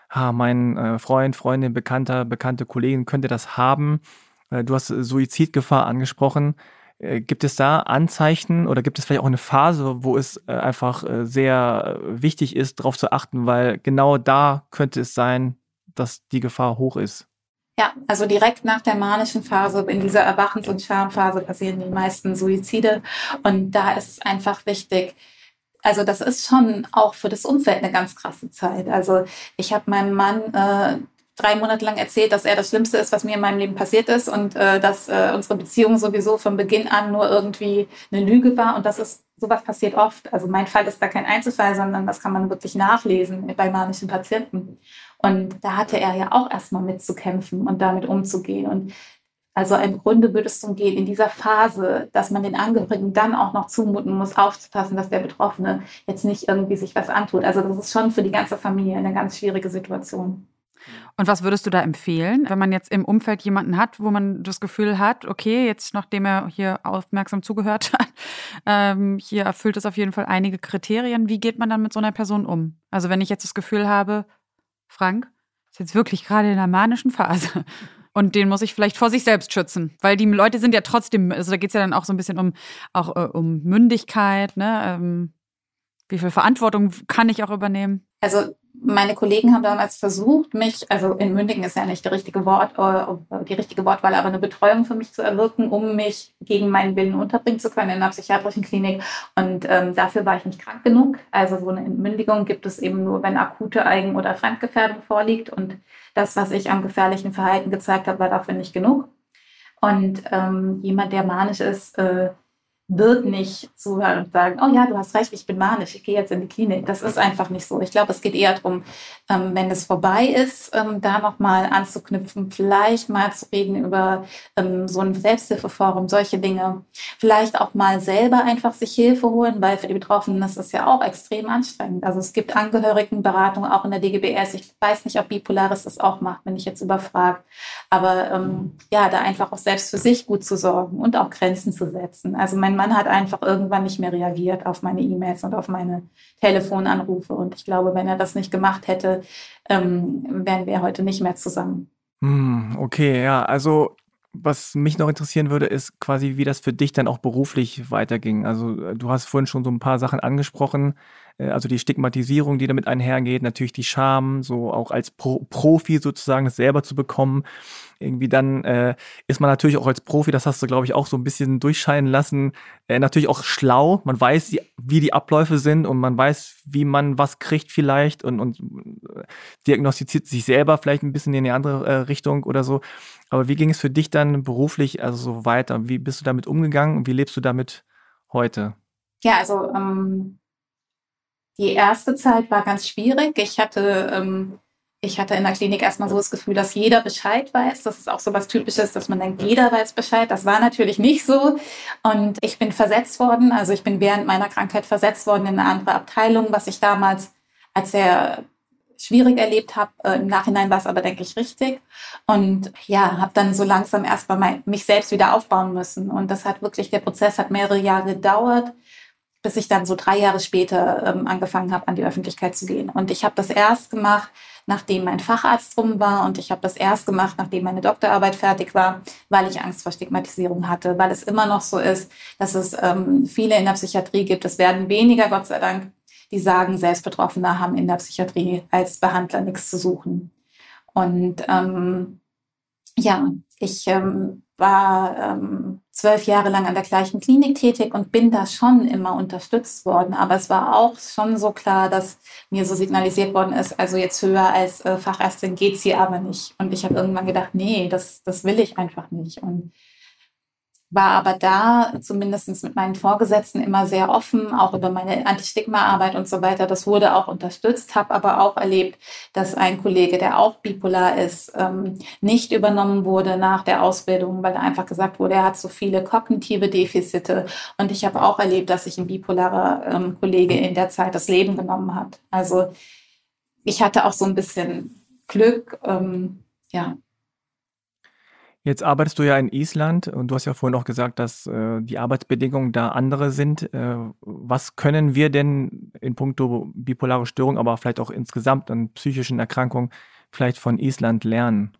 mein Freund, Freundin, bekannte Kollegin könnte das haben. Du hast Suizidgefahr angesprochen. Gibt es da Anzeichen oder gibt es vielleicht auch eine Phase, wo es einfach sehr wichtig ist, darauf zu achten, weil genau da könnte es sein, dass die Gefahr hoch ist? Ja, also direkt nach der manischen Phase, in dieser Erwachens- und Schamphase passieren die meisten Suizide und da ist es einfach wichtig, also das ist schon auch für das Umfeld eine ganz krasse Zeit. Also ich habe meinem Mann 3 Monate lang erzählt, dass er das Schlimmste ist, was mir in meinem Leben passiert ist und dass unsere Beziehung sowieso von Beginn an nur irgendwie eine Lüge war und sowas passiert oft. Also mein Fall ist da kein Einzelfall, sondern das kann man wirklich nachlesen bei manischen Patienten. Und da hatte er ja auch erstmal mitzukämpfen und damit umzugehen. Und also im Grunde würde es darum gehen, in dieser Phase, dass man den Angehörigen dann auch noch zumuten muss, aufzupassen, dass der Betroffene jetzt nicht irgendwie sich was antut. Also das ist schon für die ganze Familie eine ganz schwierige Situation. Und was würdest du da empfehlen, wenn man jetzt im Umfeld jemanden hat, wo man das Gefühl hat, okay, jetzt nachdem er hier aufmerksam zugehört hat, hier erfüllt es auf jeden Fall einige Kriterien. Wie geht man dann mit so einer Person um? Also wenn ich jetzt das Gefühl habe, Frank ist jetzt wirklich gerade in einer manischen Phase und den muss ich vielleicht vor sich selbst schützen, weil die Leute sind ja trotzdem, also da geht es ja dann auch so ein bisschen um Mündigkeit, ne? Wie viel Verantwortung kann ich auch übernehmen? Also meine Kollegen haben damals versucht, mich, also entmündigen ist ja nicht die richtige Wortwahl, aber eine Betreuung für mich zu erwirken, um mich gegen meinen Willen unterbringen zu können in einer psychiatrischen Klinik. Und dafür war ich nicht krank genug. Also so eine Entmündigung gibt es eben nur, wenn akute Eigen- oder Fremdgefährdung vorliegt. Und das, was ich am gefährlichen Verhalten gezeigt habe, war dafür nicht genug. Und jemand, der manisch ist, wird nicht zuhören und sagen, oh ja, du hast recht, ich bin manisch, ich gehe jetzt in die Klinik. Das ist einfach nicht so. Ich glaube, es geht eher darum, wenn es vorbei ist, da nochmal anzuknüpfen, vielleicht mal zu reden über so ein Selbsthilfeforum, solche Dinge. Vielleicht auch mal selber einfach sich Hilfe holen, weil für die Betroffenen ist das ja auch extrem anstrengend. Also es gibt Angehörigenberatung auch in der DGBS. Ich weiß nicht, ob Bipolaris das auch macht, bin ich jetzt überfragt. Aber ja, da einfach auch selbst für sich gut zu sorgen und auch Grenzen zu setzen. Also mein Mann hat einfach irgendwann nicht mehr reagiert auf meine E-Mails und auf meine Telefonanrufe. Und ich glaube, wenn er das nicht gemacht hätte, wären wir heute nicht mehr zusammen. Okay, ja, also Was mich noch interessieren würde, ist quasi, wie das für dich dann auch beruflich weiterging. Also du hast vorhin schon so ein paar Sachen angesprochen, also die Stigmatisierung, die damit einhergeht, natürlich die Scham, so auch als Profi sozusagen das selber zu bekommen. Irgendwie dann ist man natürlich auch als Profi, das hast du, glaube ich, auch so ein bisschen durchscheinen lassen, natürlich auch schlau. Man weiß, wie die Abläufe sind und man weiß, wie man was kriegt vielleicht und diagnostiziert sich selber vielleicht ein bisschen in eine andere Richtung oder so. Aber wie ging es für dich dann beruflich also so weiter? Wie bist du damit umgegangen und wie lebst du damit heute? Ja, also die erste Zeit war ganz schwierig. Ich hatte in der Klinik erstmal so das Gefühl, dass jeder Bescheid weiß. Das ist auch so was Typisches, dass man denkt, jeder weiß Bescheid. Das war natürlich nicht so. Und ich bin versetzt worden. Also ich bin während meiner Krankheit versetzt worden in eine andere Abteilung, was ich damals als sehr schwierig erlebt habe. Im Nachhinein war es aber, denke ich, richtig. Und ja, habe dann so langsam erstmal mich selbst wieder aufbauen müssen. Und der Prozess hat mehrere Jahre gedauert, bis ich dann so 3 Jahre später angefangen habe, an die Öffentlichkeit zu gehen. Und ich habe das erst gemacht, nachdem mein Facharzt rum war. Und ich habe das erst gemacht, nachdem meine Doktorarbeit fertig war, weil ich Angst vor Stigmatisierung hatte. Weil es immer noch so ist, dass es viele in der Psychiatrie gibt. Es werden weniger, Gott sei Dank, die sagen, Selbstbetroffene haben in der Psychiatrie als Behandler nichts zu suchen. Und ich war 12 Jahre lang an der gleichen Klinik tätig und bin da schon immer unterstützt worden. Aber es war auch schon so klar, dass mir so signalisiert worden ist, also jetzt höher als Fachärztin geht's hier aber nicht. Und ich habe irgendwann gedacht, nee, das will ich einfach nicht. Und war aber da, zumindest mit meinen Vorgesetzten, immer sehr offen, auch über meine Anti-Stigma-Arbeit und so weiter. Das wurde auch unterstützt, habe aber auch erlebt, dass ein Kollege, der auch bipolar ist, nicht übernommen wurde nach der Ausbildung, weil einfach gesagt wurde, er hat so viele kognitive Defizite. Und ich habe auch erlebt, dass sich ein bipolarer Kollege in der Zeit das Leben genommen hat. Also ich hatte auch so ein bisschen Glück, ja. Jetzt arbeitest du ja in Island und du hast ja vorhin auch gesagt, dass die Arbeitsbedingungen da andere sind. Was können wir denn in puncto bipolare Störung, aber vielleicht auch insgesamt an psychischen Erkrankungen vielleicht von Island lernen?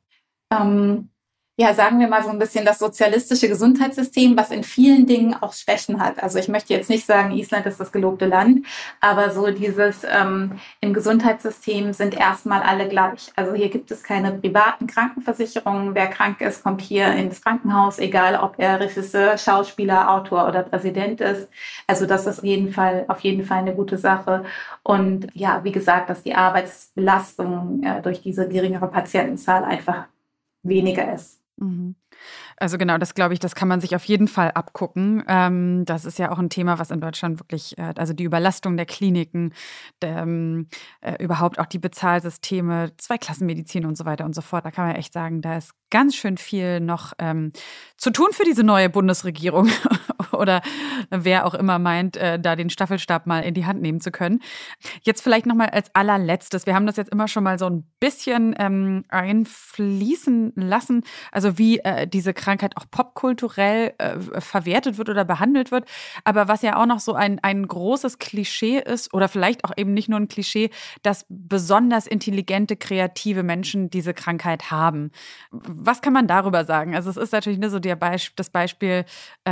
Ja, sagen wir mal so ein bisschen das sozialistische Gesundheitssystem, was in vielen Dingen auch Schwächen hat. Also ich möchte jetzt nicht sagen, Island ist das gelobte Land, aber so dieses im Gesundheitssystem sind erstmal alle gleich. Also hier gibt es keine privaten Krankenversicherungen. Wer krank ist, kommt hier ins Krankenhaus, egal ob er Regisseur, Schauspieler, Autor oder Präsident ist. Also das ist auf jeden Fall eine gute Sache. Und ja, wie gesagt, dass die Arbeitsbelastung durch diese geringere Patientenzahl einfach weniger ist. Also genau, das glaube ich, das kann man sich auf jeden Fall abgucken. Das ist ja auch ein Thema, was in Deutschland wirklich, also die Überlastung der Kliniken, überhaupt auch die Bezahlsysteme, Zweiklassenmedizin und so weiter und so fort. Da kann man echt sagen, da ist ganz schön viel noch zu tun für diese neue Bundesregierung oder wer auch immer meint, da den Staffelstab mal in die Hand nehmen zu können. Jetzt vielleicht noch mal als allerletztes. Wir haben das jetzt immer schon mal so ein bisschen einfließen lassen, also wie diese Krankheit auch popkulturell verwertet wird oder behandelt wird. Aber was ja auch noch so ein großes Klischee ist oder vielleicht auch eben nicht nur ein Klischee, dass besonders intelligente, kreative Menschen diese Krankheit haben. Was kann man darüber sagen? Also es ist natürlich so das Beispiel,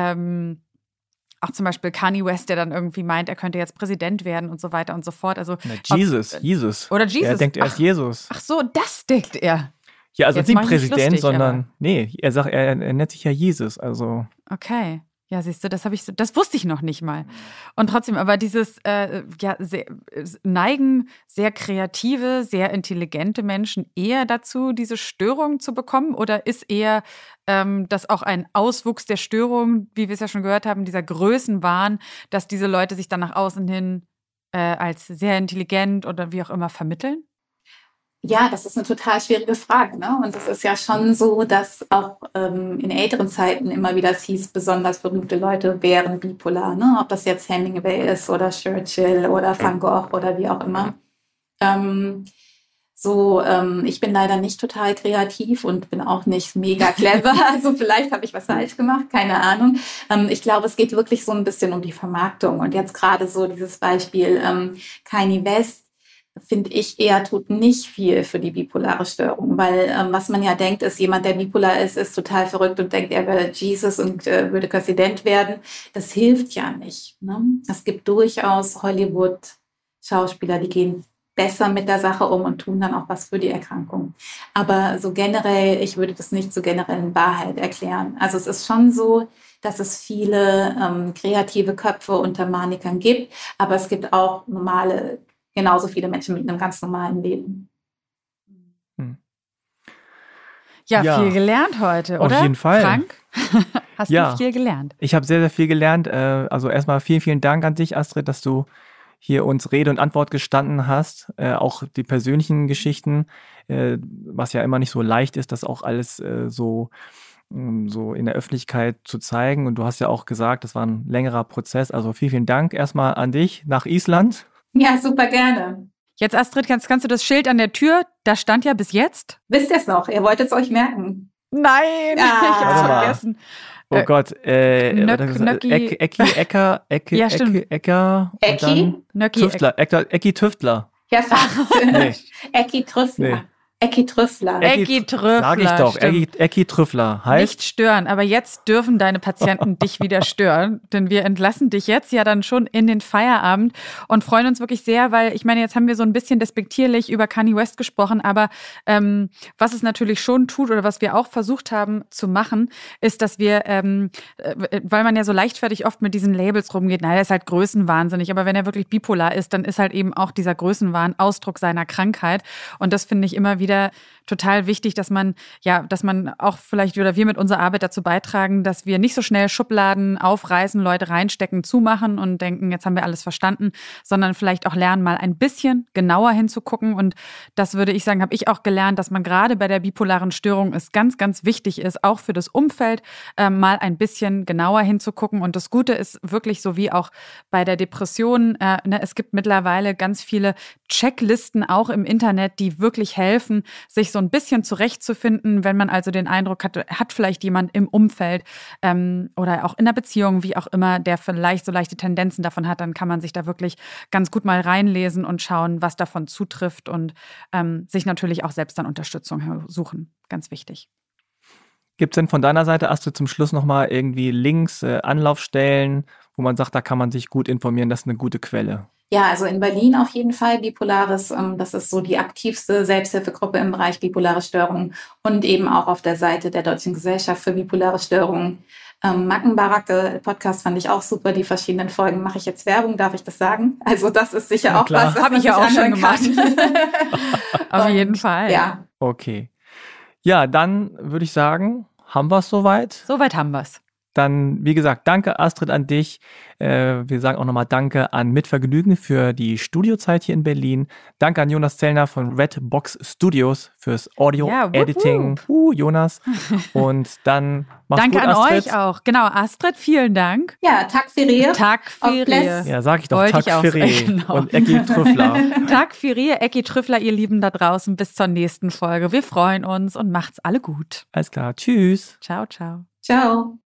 auch zum Beispiel Kanye West, der dann irgendwie meint, er könnte jetzt Präsident werden und so weiter und so fort. Also Jesus. Oder Jesus. Er denkt, er ist Jesus. Ach so, das denkt er. Ja, also Jetzt nicht mach ich mich Präsident, lustig, sondern, aber nee, er sagt, er nennt sich ja Jesus, also. Okay. Ja, siehst du, das wusste ich noch nicht mal. Und trotzdem, aber dieses neigen sehr kreative, sehr intelligente Menschen eher dazu, diese Störung zu bekommen? Oder ist eher das auch ein Auswuchs der Störung, wie wir es ja schon gehört haben, dieser Größenwahn, dass diese Leute sich dann nach außen hin als sehr intelligent oder wie auch immer vermitteln? Ja, das ist eine total schwierige Frage, ne? Und es ist ja schon so, dass auch in älteren Zeiten immer wieder es hieß, besonders berühmte Leute wären bipolar, ne? Ob das jetzt Hemingway ist oder Churchill oder Van Gogh oder wie auch immer. Ich bin leider nicht total kreativ und bin auch nicht mega clever. Also vielleicht habe ich was falsch gemacht, keine Ahnung. Ich glaube, es geht wirklich so ein bisschen um die Vermarktung. Und jetzt gerade so dieses Beispiel Kanye West, finde ich eher, tut nicht viel für die bipolare Störung, weil was man ja denkt, ist, jemand, der bipolar ist total verrückt und denkt, er wäre Jesus und würde Präsident werden. Das hilft ja nicht. Ne? Es gibt durchaus Hollywood-Schauspieler, die gehen besser mit der Sache um und tun dann auch was für die Erkrankung. Aber so generell, ich würde das nicht zur generellen Wahrheit erklären. Also es ist schon so, dass es viele kreative Köpfe unter Manikern gibt, aber es gibt auch genauso viele Menschen mit einem ganz normalen Leben. Ja, viel gelernt heute, oder? Auf jeden Fall. Frank, hast du viel gelernt? Ich habe sehr, sehr viel gelernt. Also erstmal vielen, vielen Dank an dich, Astrid, dass du hier uns Rede und Antwort gestanden hast. Auch die persönlichen Geschichten, was ja immer nicht so leicht ist, das auch alles so in der Öffentlichkeit zu zeigen. Und du hast ja auch gesagt, das war ein längerer Prozess. Also vielen, vielen Dank erstmal an dich nach Island. Ja, super gerne. Jetzt, Astrid, kannst du das Schild an der Tür, da stand ja bis jetzt? Wisst ihr es noch? Ihr wolltet es euch merken. Nein, ich hab's vergessen. Oh Gott, Ecki Tüftler. Ja, fast. Ecki Trüffler. Nee. Ecki Trüffler. Sag ich doch, Ecki Trüffler heißt. Nicht stören, aber jetzt dürfen deine Patienten dich wieder stören, denn wir entlassen dich jetzt ja dann schon in den Feierabend und freuen uns wirklich sehr, weil ich meine, jetzt haben wir so ein bisschen despektierlich über Kanye West gesprochen, aber was es natürlich schon tut oder was wir auch versucht haben zu machen, ist, dass wir, weil man ja so leichtfertig oft mit diesen Labels rumgeht, naja, er ist halt größenwahnsinnig, aber wenn er wirklich bipolar ist, dann ist halt eben auch dieser Größenwahn Ausdruck seiner Krankheit und das finde ich immer wieder total wichtig, dass man auch vielleicht oder wir mit unserer Arbeit dazu beitragen, dass wir nicht so schnell Schubladen aufreißen, Leute reinstecken, zumachen und denken, jetzt haben wir alles verstanden, sondern vielleicht auch lernen, mal ein bisschen genauer hinzugucken. Und das würde ich sagen, habe ich auch gelernt, dass man gerade bei der bipolaren Störung es ganz, ganz wichtig ist, auch für das Umfeld mal ein bisschen genauer hinzugucken. Und das Gute ist wirklich so wie auch bei der Depression, es gibt mittlerweile ganz viele Checklisten auch im Internet, die wirklich helfen, sich so ein bisschen zurechtzufinden, wenn man also den Eindruck hat vielleicht jemand im Umfeld oder auch in der Beziehung, wie auch immer, der vielleicht so leichte Tendenzen davon hat, dann kann man sich da wirklich ganz gut mal reinlesen und schauen, was davon zutrifft und sich natürlich auch selbst dann Unterstützung suchen. Ganz wichtig. Gibt es denn von deiner Seite, Astrid, zum Schluss nochmal irgendwie Links, Anlaufstellen, wo man sagt, da kann man sich gut informieren, das ist eine gute Quelle? Ja, also in Berlin auf jeden Fall Bipolaris. Das ist so die aktivste Selbsthilfegruppe im Bereich bipolare Störungen und eben auch auf der Seite der Deutschen Gesellschaft für bipolare Störungen. Mackenbaracke Podcast fand ich auch super. Die verschiedenen Folgen mache ich jetzt Werbung, darf ich das sagen? Also das ist sicher auch was habe ich ja auch schon gemacht. Auf jeden Fall. Ja. Okay. Ja, dann würde ich sagen, haben wir es soweit? Soweit haben wir es. Dann, wie gesagt, danke Astrid an dich. Wir sagen auch nochmal Danke an Mitvergnügen für die Studiozeit hier in Berlin. Danke an Jonas Zellner von Red Box Studios fürs Audio-Editing. Jonas. Und dann mach's Danke gut, an Astrid. euch auch. Genau, Astrid, vielen Dank. Ja, Tag für ihr. Tag für ihr. Ja, sag ich doch, Wollte Tag ich auch für sagen, genau. und Ecki Trüffler. Tag für ihr, Ecki Trüffler, ihr Lieben da draußen. Bis zur nächsten Folge. Wir freuen uns und macht's alle gut. Alles klar, tschüss. Ciao, ciao. Ciao.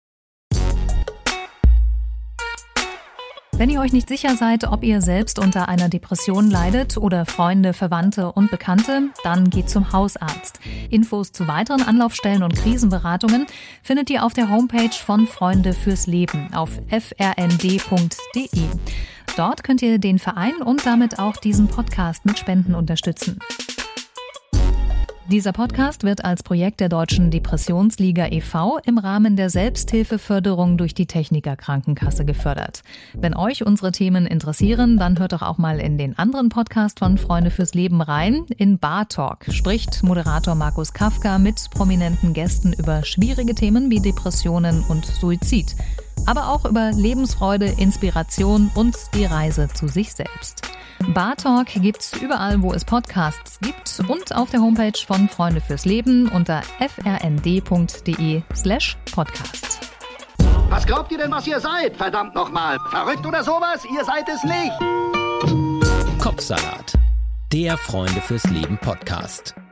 Wenn ihr euch nicht sicher seid, ob ihr selbst unter einer Depression leidet oder Freunde, Verwandte und Bekannte, dann geht zum Hausarzt. Infos zu weiteren Anlaufstellen und Krisenberatungen findet ihr auf der Homepage von Freunde fürs Leben auf frnd.de. Dort könnt ihr den Verein und damit auch diesen Podcast mit Spenden unterstützen. Dieser Podcast wird als Projekt der Deutschen Depressionsliga e.V. im Rahmen der Selbsthilfeförderung durch die Techniker Krankenkasse gefördert. Wenn euch unsere Themen interessieren, dann hört doch auch mal in den anderen Podcast von Freunde fürs Leben rein. In Bar Talk spricht Moderator Markus Kafka mit prominenten Gästen über schwierige Themen wie Depressionen und Suizid. Aber auch über Lebensfreude, Inspiration und die Reise zu sich selbst. Bar Talk gibt's überall, wo es Podcasts gibt und auf der Homepage von Freunde fürs Leben unter frnd.de/podcast. Was glaubt ihr denn, was ihr seid? Verdammt nochmal. Verrückt oder sowas? Ihr seid es nicht. Kopfsalat. Der Freunde fürs Leben Podcast.